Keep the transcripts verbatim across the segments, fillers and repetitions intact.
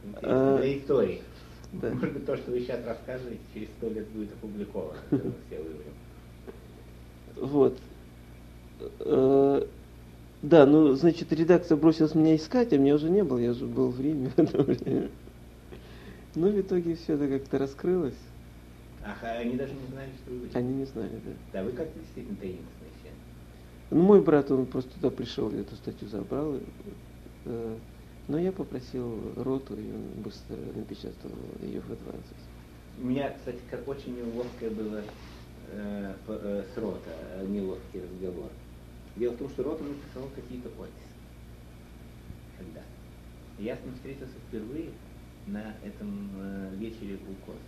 интересно А, для истории. да. Может быть, то, что вы сейчас рассказываете, через сто лет будет опубликовано. Это мы все выведем. Вот. Э, Да, ну, значит, редакция бросилась меня искать, а меня уже не было, я уже был в Риме в это время. Но в итоге все это как-то раскрылось. Ах, а они даже не знали, что вы были. Они не знали, да. Да, вы как-то действительно таинственный все. Ну, мой брат, он просто туда пришел, эту статью забрал. э, Но я попросил Роту, и он быстро напечатал ее в Advances. У меня, кстати, как очень неловкое было э, п- э, с Рота, э, неловкий разговор. Дело в том, что Рота написал какие-то оттиски. Когда? Я с ним встретился впервые на этом э, вечере у Коз.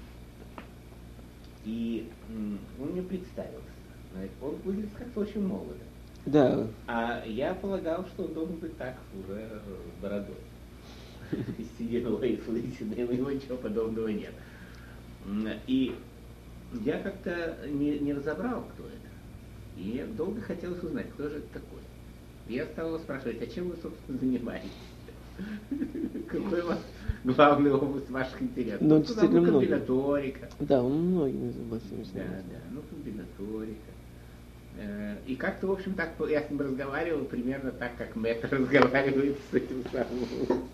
И м, он мне представился. Знаете, он выглядит как-то очень молодо. Да, А я полагал, что он должен быть так, уже с бородой. С сединой, с лысиной, у него ничего подобного нет. М, И я как-то не, не разобрал, кто это. И долго хотелось узнать, кто же это такой. Я стал его спрашивать, а чем вы, собственно, занимаетесь? Какой у вас главный область ваших интересов? Ну, Ну, действительно ну, много. комбинаторика. да, он многими занимается. Да, да, ну, комбинаторика. Э, И как-то, в общем, так я с ним разговаривал, примерно так, как Мэтт разговаривает с этим самым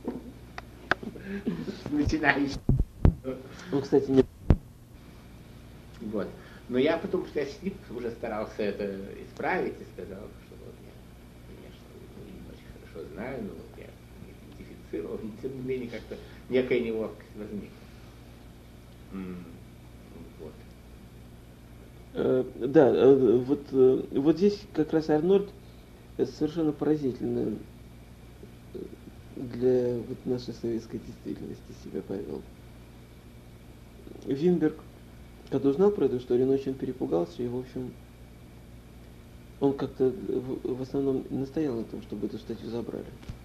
с начинающим. Он, кстати, не... Вот. Но я потом, после с ним уже старался это исправить и сказал, что вот я, конечно, его не очень хорошо знаю, но вот я идентифицировал, но тем не менее как-то некая неловкость возникла. М, Вот. Э, Да, э, вот, э, вот здесь как раз Арнольд э, совершенно поразительно э, для вот нашей советской действительности себя повел. Винберг, когда узнал про эту историю, он очень перепугался, и, в общем, он как-то в, в основном настоял на том, чтобы эту статью забрали.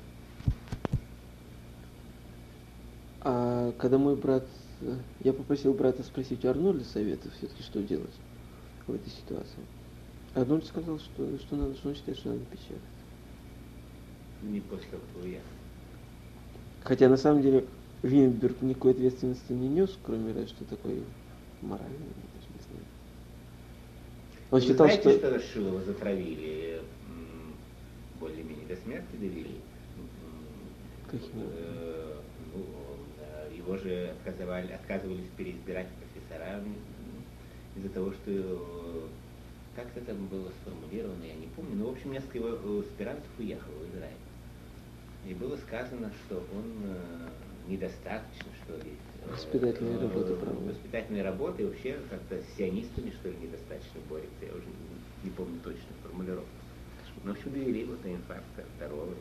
А когда мой брат, э, я попросил брата спросить у Арнольда совета все-таки, что делать в этой ситуации. Арнольд сказал, что, что надо, что он считает, что надо печатать. Не после того, как я. Хотя на самом деле Винберг никакой ответственности не нес, кроме разве что такой моральной, я даже не знаю. Он Вы считал, знаете, что... что Расшилова затравили, м, более-менее до смерти довели? М, Каким э, ну, э, его же отказывали, отказывались переизбирать профессорами м, из-за того, что э, как-то там было сформулировано, я не помню, но в общем несколько его э, аспирантов уехало в Израиль. И было сказано, что он э, недостаточно, что ли, э, Воспитательные э, работы проводит. воспитательные работы и вообще как-то с сионистами, что ли, недостаточно борется. Я уже не, не помню точно формулировку. Но, в общем, довели его до инфаркта второго.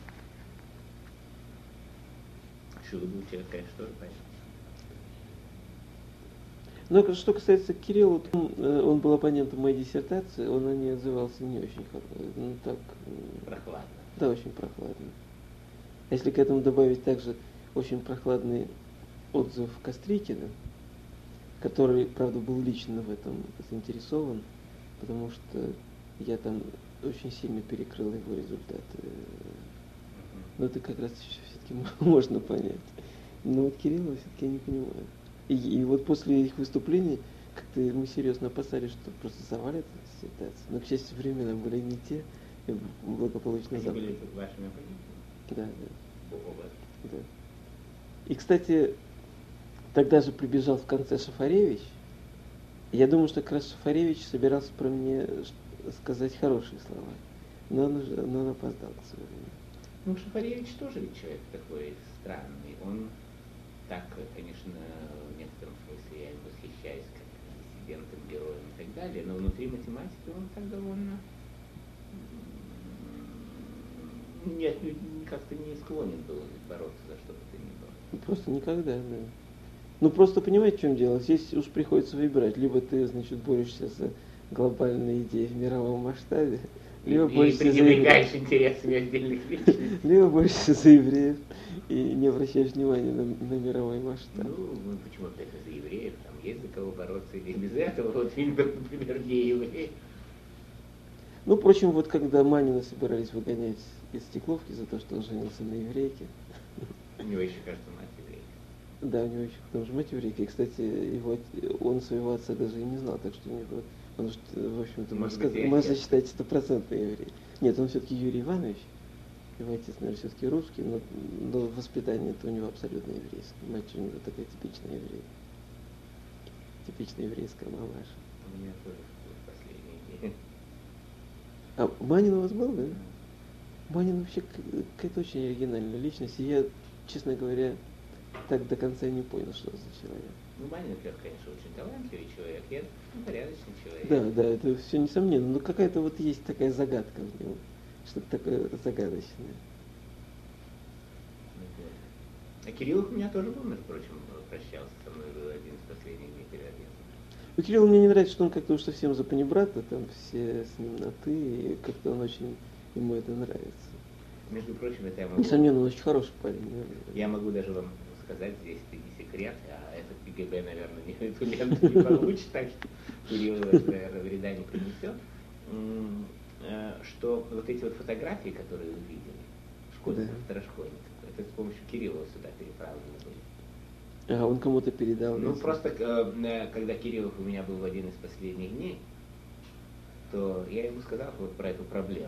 Шилу был человек, конечно, тоже понятно. Но что касается Кирилла, то он, э, он был оппонентом моей диссертации, он о ней отзывался не очень хорошо, ну так, э, Прохладно. да, очень прохладно. А если к этому добавить также очень прохладный отзыв Кострикина, который, правда, был лично в этом заинтересован, потому что я там очень сильно перекрыл его результаты. Но это как раз все-таки можно понять. Но вот Кирилла все-таки я не понимаю. И, и вот после их выступлений как-то мы серьезно опасались, что просто завалят диссертацию. Но, к счастью, времена были не те, и благополучно Они забыли. были вашими оппонентами? Да, да. Оба. Да. И, кстати, тогда же прибежал в конце Шафаревич. Я думаю, что как раз Шафаревич собирался про меня сказать хорошие слова. Но он, уже, но он опоздал к своему времени. Ну, Шафаревич тоже ведь человек такой странный. Он так, конечно, в некотором смысле я им восхищаюсь как диссидентом, героем и так далее, но внутри математики он так довольно нет, как-то не склонен был бороться за что бы то ни было. Просто никогда, да. Ну просто понимаете, в чем дело? Здесь уж приходится выбирать. Либо ты, значит, борешься за глобальные идеи в мировом масштабе, либо И, борешься и за евреев. пренебрегаешь интересами отдельных личностей. Либо борешься за евреев и не обращаешь внимания на, на мировой масштаб. Ну, ну, почему опять за евреев? Там есть за кого бороться или без этого. Вот Винберг, например, не еврей. Ну, впрочем, вот когда Манина собирались выгонять из Стекловки за то, что он женился на еврейке. У него еще, кажется, мать Да, у него еще потому что мать еврейка. И, кстати, его, он своего отца даже и не знал, так что у него, потому что, в общем-то, можно, сказать, можно считать стопроцентный еврей. Нет, он все-таки Юрий Иванович. Его отец, наверное, все-таки русский, но, но воспитание это у него абсолютно еврейское. Мать у него такая типичная еврейка. Типичная еврейская мамаша. У меня тоже последний. А Манин у вас был, да? Манин вообще какая-то очень оригинальная личность. И я, честно говоря, так до конца не понял, что это за человек. Ну, Манин, во-первых, конечно, очень талантливый человек, и это порядочный человек. Да, да, это все несомненно, но какая-то вот есть такая загадка в нем, что-то такое загадочное. А Кириллов у меня тоже был, между прочим, прощался со мной в один из последних дней перед отъездом. У Кирилла мне не нравится, что он как-то уж совсем за панибрата, там все с ним на «ты», и как-то он очень, ему это нравится. Между прочим, это я могу... Несомненно, он очень хороший парень. Да? Я могу даже вам сказать, здесь это не секрет, а этот КГБ, наверное, не, эту ленту не получит, так что Кирилл, наверное, вреда не принесет, что вот эти вот фотографии, которые вы видели, школьников, да. Второшкольников, это с помощью Кириллова сюда переправлены были. А он кому-то передал? Ну, просто, когда Кириллов у меня был в один из последних дней, то я ему сказал вот про эту проблему.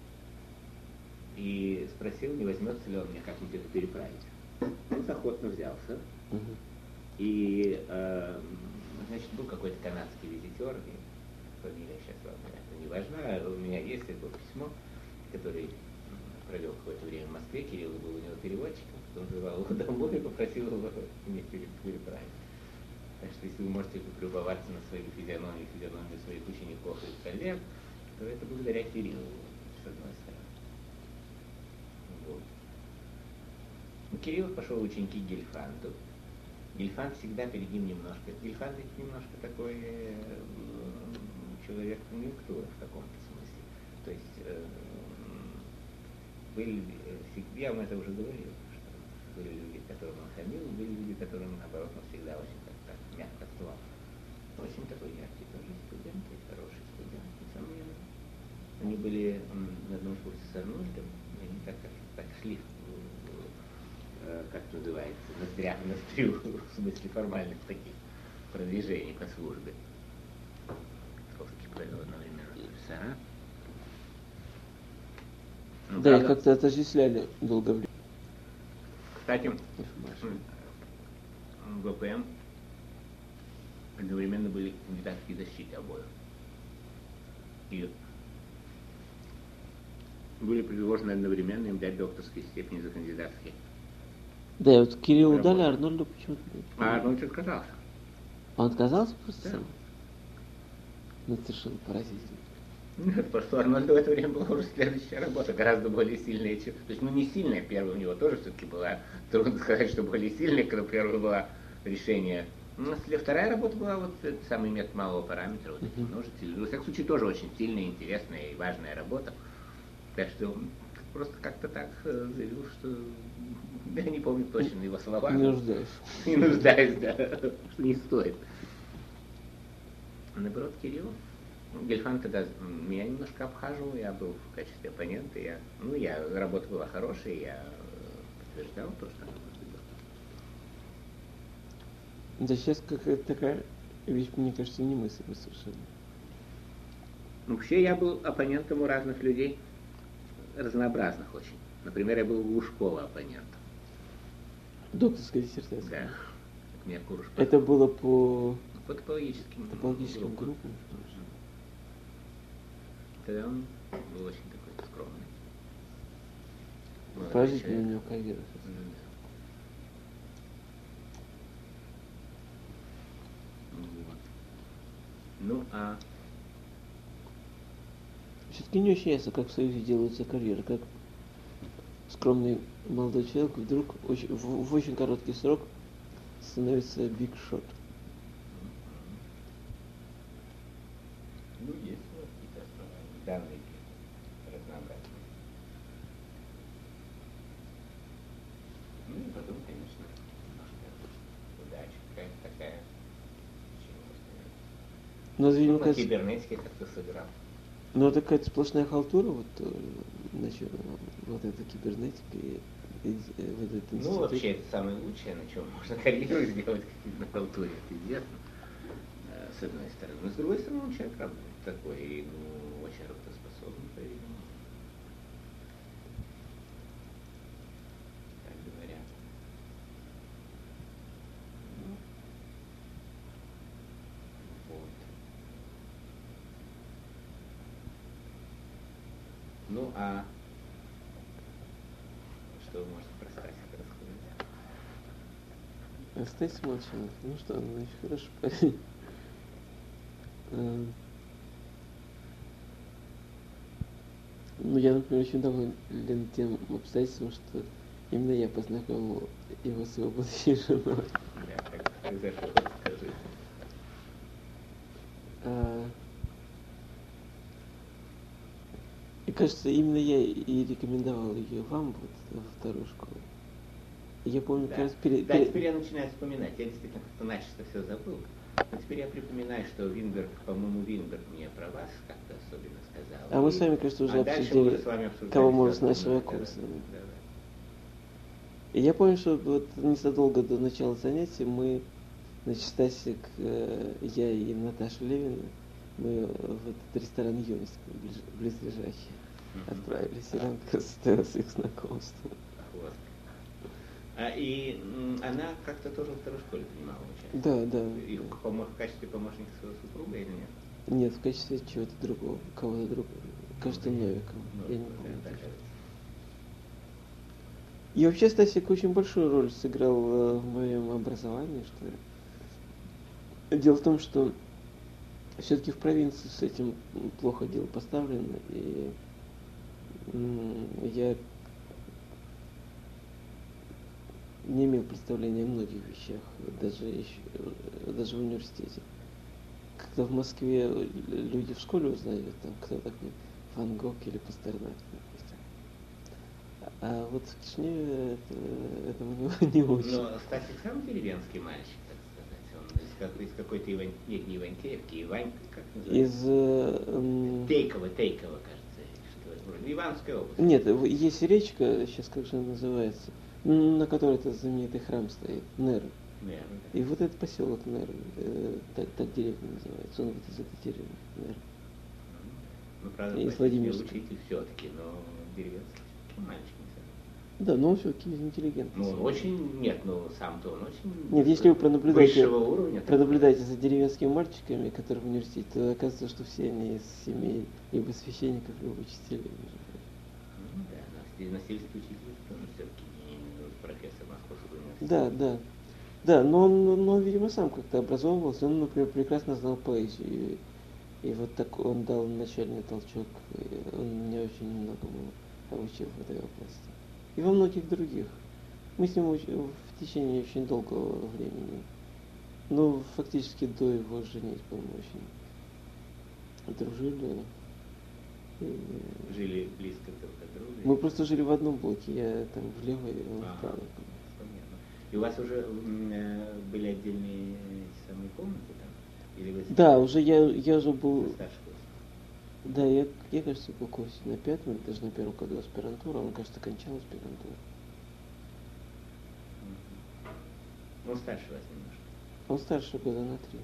И спросил, не возьмется ли он мне как-нибудь это переправить. Он охотно взялся. Uh-huh. И, э, значит, был какой-то канадский визитер, фамилия сейчас вам, наверное, не важна, у меня есть это письмо, который провел какое-то время в Москве, Кирилл был у него переводчиком, он звал его домой и попросил его мне переправить. Так что если вы можете полюбоваться на свою физиономию, физиономию своих учеников и коллег, то это благодаря Кириллу, с одной стороны. Вот. Ну, Кириллов пошел в ученики к Гельфанду. Гельфанд всегда перед ним немножко. Гельфанд ведь немножко такой э, человек конъюнктуры в каком-то смысле. То есть э, были, я вам это уже говорил, что были люди, которым он хамил, были люди, которым, наоборот, он всегда очень так, так мягко слал. Очень такой яркий тоже студент, и хороший студент, несомненно. Они были на одном курсе с Арнольдом, и они так, так шли, как называется, настря, настрю, в смысле формальных таких продвижений по службе. Троцкий провел одновременно профессора. Ну, да, их как-то отождествляли долго времени. Кстати, в ВПМ одновременно были кандидатские защиты обоих. И были предложены одновременно им дать докторские степени за кандидатские. Да, вот Кириллу дали, а Арнольду почему-то нет. А Арнольд отказался. Он отказался просто да. сам? Ну, это совершенно поразительно. Нет, потому что у Арнольда в это время была уже следующая работа, гораздо более сильная, чем... То есть, ну, не сильная, первая у него тоже все-таки была, трудно сказать, что более сильная, когда первая была решение. Ну, вторая работа была вот этот самый метод малого параметра, вот эти uh-huh. множители. Во всяком случае, тоже очень сильная, интересная и важная работа. Так что он просто как-то так заявил, что... Я не помню точно его слова. Не нуждаюсь. Не нуждаюсь, да, что не стоит. Наоборот, Кириллов. Гельфанд тогда меня немножко обхаживал, я был в качестве оппонента, я, ну, я, работа была хорошая, я подтверждал то, что она может быть. Да сейчас какая-то такая вещь, мне кажется, немыслимая совершенно. Ну, вообще я был оппонентом у разных людей, разнообразных очень. Например, я был у Лужкова оппонентом. Докторская диссертация? Да. Мне Курушка. Это было по... По топологическим, топологическим группам. группам. Тогда он был очень такой скромный. Положительно у него карьера. Mm-hmm. Вот. Ну, а... Все-таки не очень ясно, как в Союзе делается карьера, как скромный молодой человек вдруг очень, в, в очень короткий срок становится big shot. Ну, есть вот какие-то данные разнообразные. Ну и потом, конечно, немножко удача какая-то такая. Но, видимо, ну, на кибернетике как-то сыграл. Ну, это какая-то сплошная халтура, вот, значит, вот эта кибернетика и в этот институт. Ну, вообще, это самое лучшее, на чем можно карьеру сделать на халтуре, это известно, с одной стороны. Но с другой стороны, он человек, правда, такой, ну, очень работоспособный, по-видимому. Так говорят. Ну, вот. Ну, а что вы можете про Стасика рассказать? Стасик Молчанов, ну что, ну очень хорошо парень. Ну, я, например, очень доволен тем обстоятельством, что именно я познакомил его с его будущей женой. Да, как, как зашло, скажи. А, и кажется, именно я и рекомендовал ее вам, вот, во вторую школу. Я помню, Да. как раз перед... Да, перед... теперь я начинаю вспоминать. Я действительно как-то начисто все забыл. Но теперь я припоминаю, что Винберг, по-моему, Винберг мне про вас как-то особенно сказал. А мы и... с вами, кажется, уже а обсудили, с вами обсуждали кого можно с все нашего остальное. курса. Да, да, да. И я помню, что вот незадолго до начала занятий мы, значит, Стасик, э, я и Наташа Левина, мы в этот ресторан «Юность» ближ, близлежащий Mm-hmm. отправились, и там как раз состоялось их знакомство. Вот. А, и м, она как-то тоже во второй школе принимала участие? Да, да. И в, помо- в качестве помощника своего супруга или нет? Нет, в качестве чего-то другого, кого-то другого. Кажется, Новикова. Ну, Я не да, помню. да, точно. да. И вообще Стасик очень большую роль сыграл э, в моем образовании, что ли. Дело в том, что все-таки в провинции с этим плохо дело поставлено, и м, я не имел представления о многих вещах, даже, еще, даже в университете. Когда в Москве люди в школе узнают, там, кто такой Ван Гог или Пастернак, допустим. А вот в Кишиневе это, это у него не очень. Но Стасик сам деревенский мальчик, так сказать. Он из, как, из какой-то Иван... Нет, не Ивантеевки, Ивань, как называется? Из... Э, Тейково, Тейково, кажется. Что это? Ивановская область. Нет, есть речка, сейчас как же она называется, на которой этот знаменитый храм стоит, Нер. Наверное, да. И вот этот поселок Нер, э, так, так деревня называется, он вот из этой деревни, Нер. Ну, правда, И почти Владимирск. учитель все-таки, но деревенский мальчик не знаю. Да, но он все-таки интеллигентный. Ну, он очень, нет, ну, сам-то он очень Нет, если вы пронаблюдаете, высшего уровня. пронаблюдаете за деревенскими мальчиками, которые в университете, то оказывается, что все они из семей либо священников, либо учителей. Ну, да, на, на сельский учитель тоже все-таки не профессор Московского университета. Да, да. Да, но он, но он, видимо, сам как-то образовывался, он, например, прекрасно знал поэзию. И, и вот так он дал начальный толчок, и он меня очень многому обучил в этой области. И во многих других. Мы с ним в течение очень долгого времени, ну, фактически до его женитьбы мы очень дружили. И Жили близко друг от друга. мы просто жили в одном блоке, я там в левой, он в Ага. правой. Понятно. И у вас уже э, были отдельные эти самые комнаты там? Или вы Да, уже я, я уже был, старший курс? да, я, я, кажется, был курсе на пятом, или даже на первом году аспирантуры, он, кажется, кончал аспирантуру. Мгм. Он старше вас немножко. Он старше года на три.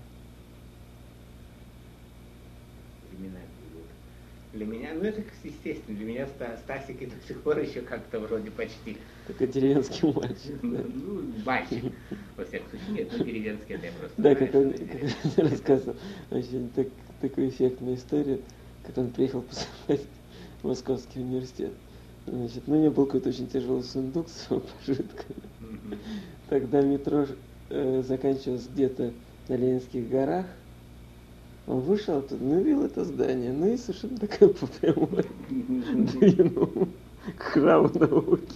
Времена бегут. Для меня, ну это естественно, для меня Ста- Стасик и до сих пор еще как-то вроде почти. Такой деревенский мальчик. Ну, Да, ну, мальчик. Во всяком случае, нет, ну деревенский это я просто да, знаю, как он, что как деревенский. он рассказывал, очень так, такую эффектную историю, как он приехал поступать в Московский университет. Значит, ну, у него был какой-то очень тяжелый сундук с его пожитками. Мгм. Тогда метро э, заканчивалось где-то на Ленинских горах. Он вышел оттуда, ну, видел это здание, ну и совершенно такое по прямой двинул к храму науки.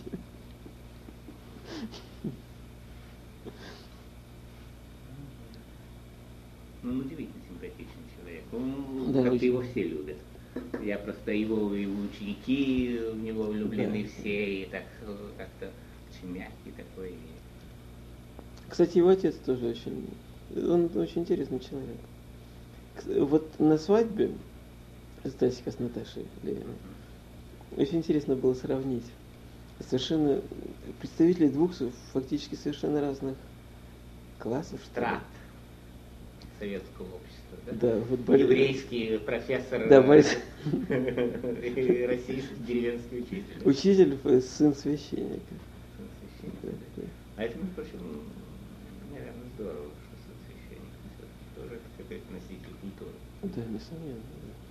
Ну, он удивительно симпатичный человек. Он, Да, как-то очень. его все любят. Я просто его, его ученики в него влюблены Да. все, и так э, как-то очень мягкий такой. Кстати, его отец тоже очень, он очень интересный человек. К- Вот на свадьбе Стасика с Наташей Левиной очень интересно было сравнить совершенно представители двух фактически совершенно разных классов. Страт советского общества. Да, да вот еврейский профессор да, Борис... и российский деревенский учитель. Да? Учитель, сын священника. Сын священника. Да, да. А это, между прочим, наверное, здорово, что сын священник все-таки тоже какой-то носитель культуры. Да, несомненно.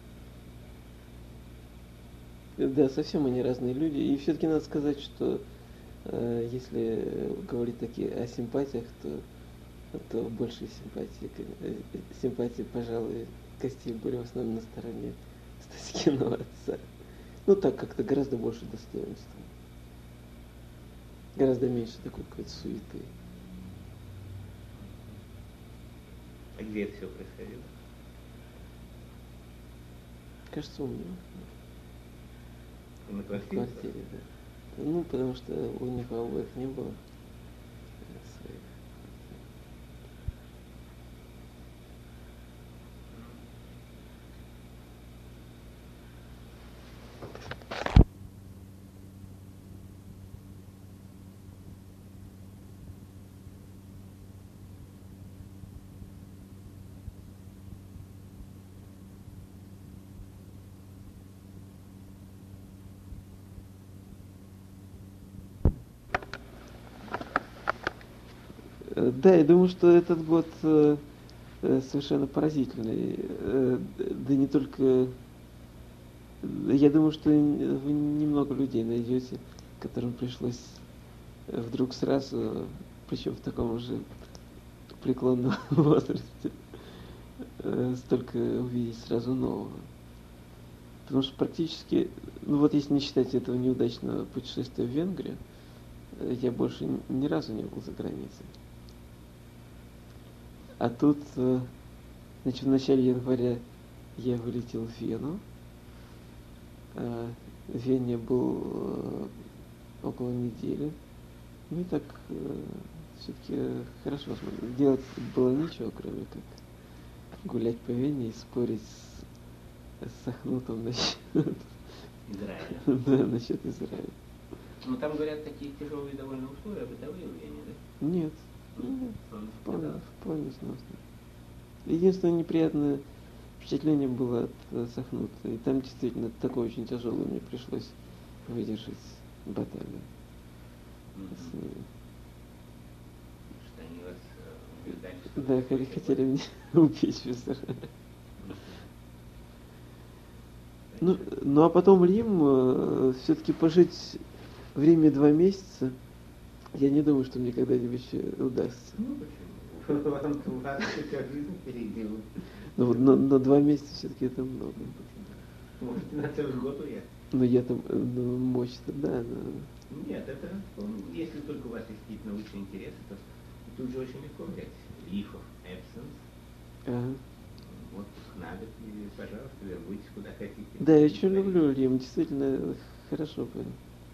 Да. да, совсем они разные люди. И все-таки надо сказать, что э, если говорить такие о симпатиях, то то больше симпатии, симпатии, пожалуй, Костей были в основном на стороне Стаськиного отца. Ну так как-то гораздо больше достоинства. Гораздо меньше такой какой-то суеты. А где это все происходило? Кажется, у меня. На квартире? В квартире, да. Ну, потому что у них у обоих не было своих. Да, я думаю, что этот год э, совершенно поразительный. Э, да не только... Я думаю, что вы немного людей найдете, которым пришлось вдруг сразу, причем в таком уже преклонном возрасте, э, столько увидеть сразу нового. Потому что практически, ну вот если не считать этого неудачного путешествия в Венгрию, я больше ни разу не был за границей. А тут, значит, в начале января я вылетел в Вену. В Вене был около недели. Ну и так все-таки хорошо. Делать было нечего, кроме как гулять по Вене и спорить с, с Ахнутом насчет Израиля. Да, насчет Израиля. Ну там, говорят, такие тяжелые довольно условия бытовые в Вене, да? Нет. Нет, вполне, вполне сносно. Единственное неприятное впечатление было от Сахнута. И там действительно такое очень тяжелое мне пришлось выдержать баталию mm-hmm. с ними. Что они вас убеждали, что... Да, хотели, хотели меня убить в Израиле. Ну, ну а потом Рим, э, все-таки пожить в Риме два месяца, я не думаю, что мне когда-нибудь удастся. Ну почему? Вам вся жизнь впереди. Ну, но, но два месяца все-таки это много. Можете на целый год уехать. Ну я там, ну, мощь-то, да, но... Нет, это, если только у вас есть какие-то научные интересы, то тут же очень легко взять. Leave of absence. Ага. Отпуск на год, и, пожалуйста, вернуйтесь куда хотите. Да, я очень люблю Рим, действительно хорошо было.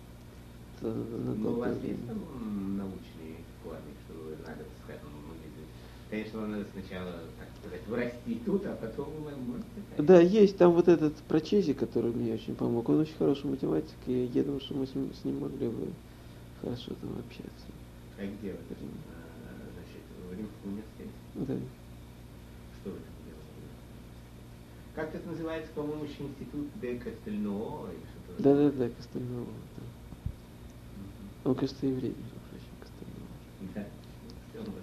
Но у вас есть там научные вклады, что надо, скажем, конечно, вам надо сначала, так сказать, вырасти тут, а потом вы можете... Да, есть там вот этот Прочези, который мне очень помог. Он очень хороший математик, и я думаю, что мы с ним, с ним могли бы хорошо там общаться. А где вы? Значит, в Римском университете? Да. Что вы там делаете? Как это называется, по-моему, еще институт де Кастельноо или что-то? Да, да, да, Кастельноо. Да. Он, кажется, еврей, между прочим, Кастельноо. Да, все может быть.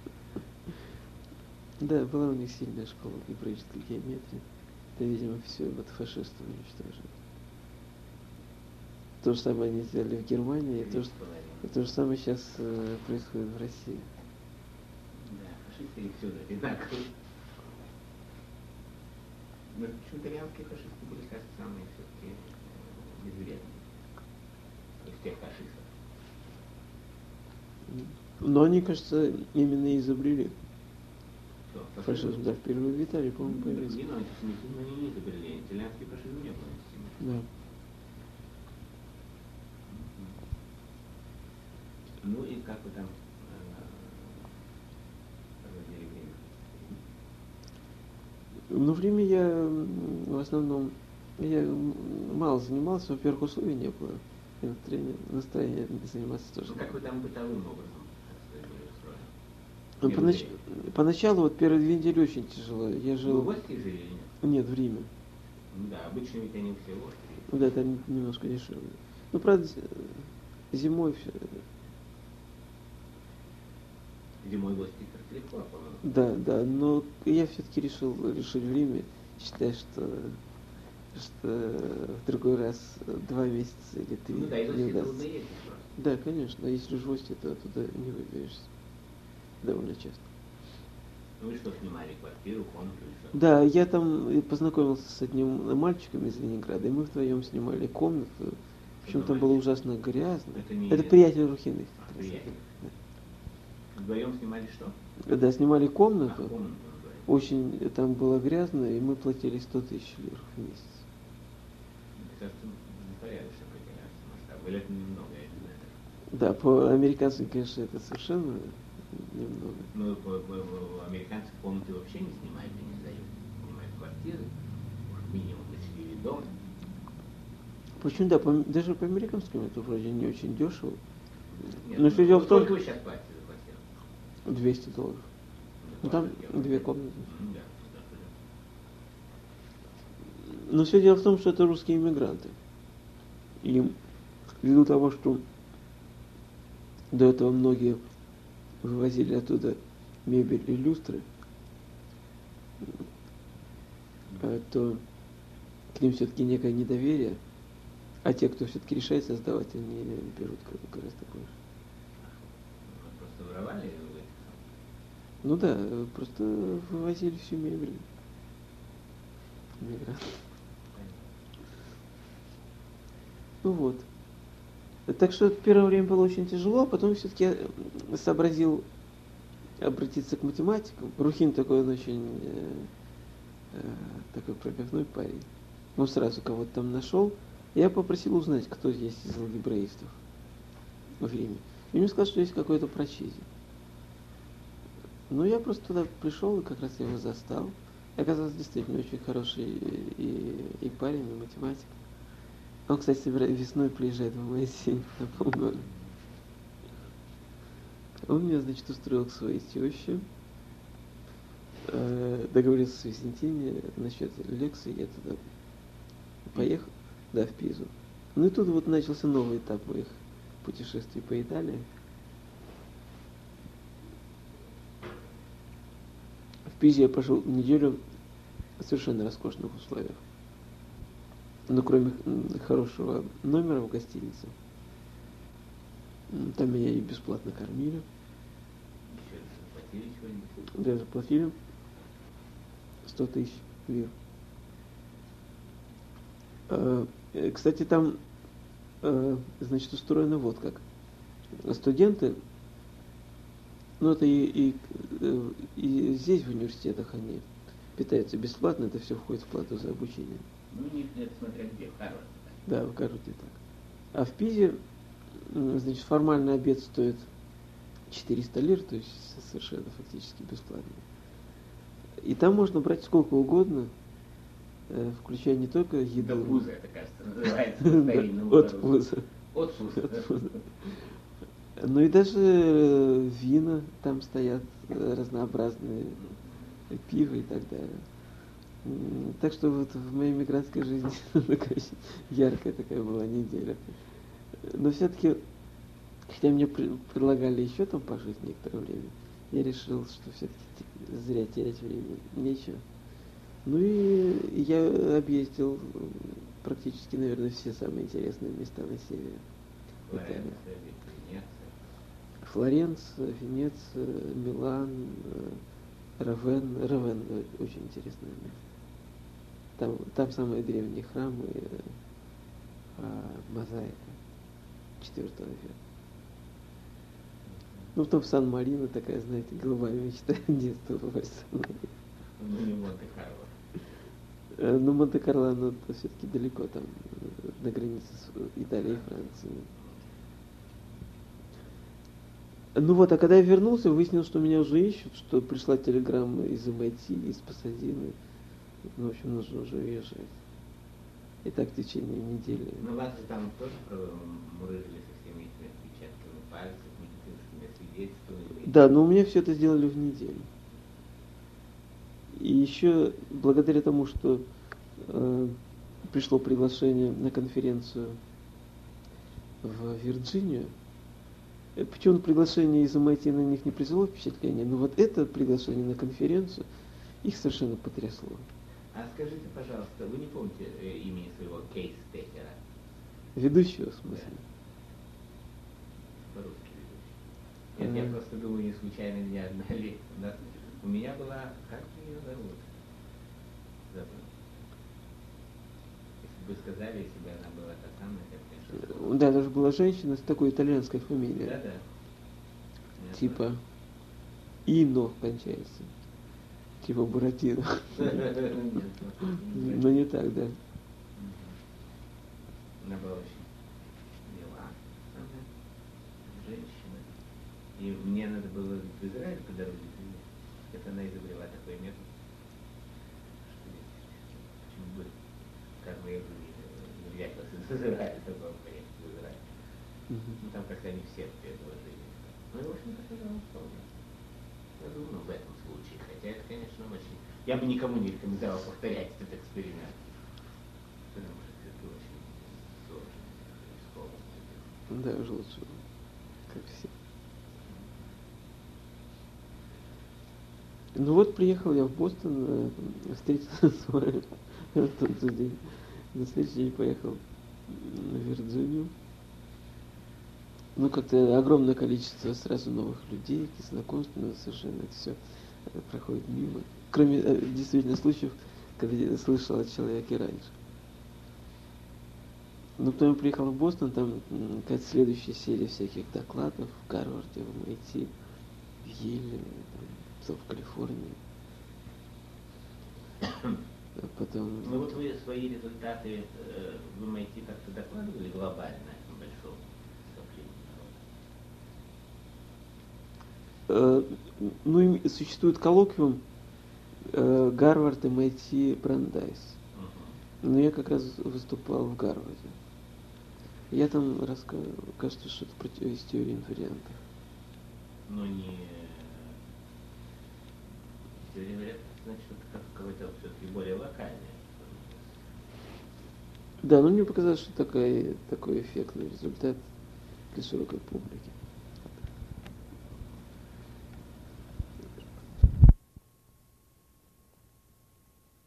Да, была у них сильная школа геометрической геометрии. Это, видимо, все вот фашисты уничтожили. То же самое они сделали в Германии, и то, же, и то же самое сейчас э, происходит в России. Да, фашисты и всюду одинаковые. Но почему итальянские фашисты были, кажется, самые все-таки известные из тех фашистов. Но они, кажется, именно и изобрели. Что, фашизм, да, впервые в Италии, по-моему, ну, появился. не, ну, антисемитизм они не изобрели, итальянский фашизм не был антисемитизм. Да. Ну и как вы там проводили время? Ну, время я в основном, я мало занимался, во-первых, условий не было. И настроение, настроение заниматься тоже. Ну, как вы там бытовым образом были устроены? Ну, понач... Поначалу, вот первые две недели очень тяжело. Я жил... Вы в Острии жили или нет? Нет, в Риме. Ну да, обычно ведь они все в Острии. Да, там немножко дешевле. Ну, правда, зимой все. Зимой в Острии как легко, по-моему. Да, да, но я все-таки решил решить в Риме. Считаю, что, что в другой раз два месяца или три Ну да, из не Острии удастся. трудно ездить просто. Да, конечно. Если живешь в Ости, то туда не выберешься. Довольно часто. Ну вы что, снимали квартиру, комнату или что? Да, я там познакомился с одним мальчиком из Ленинграда, и мы вдвоем снимали комнату. В общем, там было ужасно грязно. Это не- Это приятель Рухиных. А, приятель. Вдвоем снимали что? Да, снимали А, комнату. комнату вдвоем. Очень там было грязно, и мы платили сто тысяч лир в месяц. Это кажется непорядочно определяется масштаб. Или это немного, я не знаю. Да, по американцам, конечно, это совершенно немного. Ну, по- по- по- американцы комнаты вообще не снимают и не сдают. Снимают квартиры, уж минимум населили дом. Почему, да, по, даже по американским это вроде не очень дешево. Нет, Но ну, все дело в том, сколько вы сейчас платите за квартиру? двести долларов. Ну, там две комнаты. М, да, да, да. Но все дело в том, что это русские иммигранты. И ввиду того, что до этого многие вывозили оттуда мебель и люстры, э, то к ним все-таки некое недоверие, а те, кто все-таки решается сдавать, они берут гораздо больше. Вы просто воровали у этих? Ну да, э, просто вывозили всю мебель. Иммигранты. Ну вот. Так что первое время было очень тяжело, а потом все-таки я сообразил обратиться к математикам. Рухин такой, он очень э, э, такой пробивной парень. Он сразу кого-то там нашел. Я попросил узнать, кто есть из алгебраистов в Риме. И мне сказали, что есть какой-то прочизий. Ну, я просто туда пришел, и как раз я его застал. И оказался действительно очень хороший и, и, и парень, и математик. Он, кстати, собира- весной приезжает в Моисей на полгода. Он меня, значит, устроил к своей теще. Э, договорился с Висентине насчет лекции. Я туда поехал, да, в Пизу. Ну и тут вот начался новый этап моих путешествий по Италии. В Пизе я прошел неделю в совершенно роскошных условиях. Но кроме хорошего номера в гостинице, там меня и бесплатно кормили. Еще заплатили чего-нибудь? Да, заплатили сто тысяч лир. А, э, Кстати, там, э, значит, устроено вот как. Студенты, ну это и, и, э, и здесь в университетах они питаются бесплатно, это все входит в плату за обучение. Ну, не, это смотря где, в Харварде. Да, в Гарварде так. А в Пизе, м, значит, формальный обед стоит четыреста лир, то есть совершенно фактически бесплатно. И там можно брать сколько угодно, э, включая не только еду. До вуза, это, кажется, называется по старинному. От вуза. От вуза. От вуза. Ну и даже э, вина там стоят, э, разнообразные, э, пиво и так далее. М, Так что вот в моей мигрантской жизни такая очень яркая такая была неделя. Но все-таки, хотя мне при- предлагали еще там пожить некоторое время, я решил, что все-таки зря терять время нечего. Ну и я объездил м, практически, наверное, все самые интересные места на севере Италии. Флоренция, Венеция. Флоренция, Венеция, Милан, э, Равен. Равен э, очень интересное место. Там, там самые древние храмы, э, а, мозаика четвёртого века. Ну, там Сан-Марино такая, знаете, голубая мечта детства попасть в Сан-Марино. Ну, не Монте-Карло. Э, Но Монте-Карло, оно все-таки далеко, там, э, на границе с Италией и Францией. Ну вот, а когда я вернулся, выяснилось, что меня уже ищут, что пришла телеграмма из эм ай ти, из Пасадины. Ну, в общем, нужно уже уезжать. И так в течение недели. Ну вас же там тоже мурыжили со всеми этими отпечатками пальцев, медицинскими свидетельствами. Да, но у меня все это сделали в неделю. И еще благодаря тому, что э, пришло приглашение на конференцию в Вирджинию, э, почему приглашение из эм ай ти на них не произвело впечатления, но вот это приглашение на конференцию их совершенно потрясло. А скажите, пожалуйста, вы не помните э, имени своего кейс-стейкера? Ведущего, в смысле? Да. По-русски ведущий. Нет, а... я просто думаю, не случайно меня одна у нас у меня была, как ее зовут? Забыл. Если бы вы сказали, если бы она была та самая, как конечно. Да, даже была женщина с такой итальянской фамилией. Да, да. Типа Ино кончается. Типа Буратино. Но не так, да. Она была очень мила, женщина. И мне надо было в Израиль по дороге. Это она изобрела такой метод, что почему бы, как бы я бы не взять вас из Израиля, такого поехать в Израиль. Ну там как-то они все предложили. Ну и в общем-то пожалуйста, я думаю, в этом случае. Хотя это, конечно, очень... Я бы никому не рекомендовал повторять этот эксперимент. Потому что это очень сложно, рискованно. Да, уже лучше, как все. Ну вот приехал я в Бостон, встретился с вами в тот же день. На следующий день поехал в Вирджинию. Ну, как-то огромное количество сразу новых людей, знакомств, но совершенно это все проходит мимо. Кроме действительно случаев, когда я слышал о человеке раньше. Но потом я приехал в Бостон, там какая-то следующая серия всяких докладов в Гарварде, в эм ай ти, в Йеле, в Калифорнии. А потом... Ну вот вы свои результаты э, в эм ай ти как-то докладывали глобально большому скоплению? Э, ну и существует коллоквиум э, Гарвард, эм ай ти, Брандайс. Uh-huh. Но я как раз выступал в Гарварде. Я там рассказывал, кажется, что-то про из теории инвариантов. Но не... Теория инвариантов, значит, это как какое-то все-таки более локальное. Да, но мне показалось, что такой, такой эффектный результат для широкой публики.